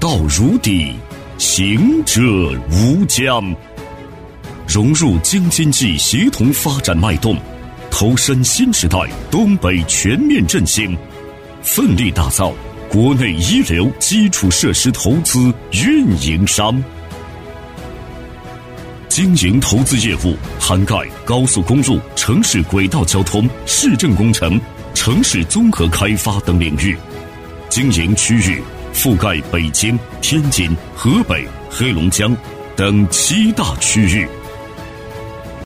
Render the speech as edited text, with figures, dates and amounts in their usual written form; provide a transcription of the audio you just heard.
道如砥，行者无疆。融入京津冀协同发展脉动，投身新时代东北全面振兴，奋力打造国内一流基础设施投资运营商。经营投资业务涵盖高速公路、城市轨道交通、市政工程、城市综合开发等领域，经营区域覆盖北京、天津、河北、黑龙江等7大区域。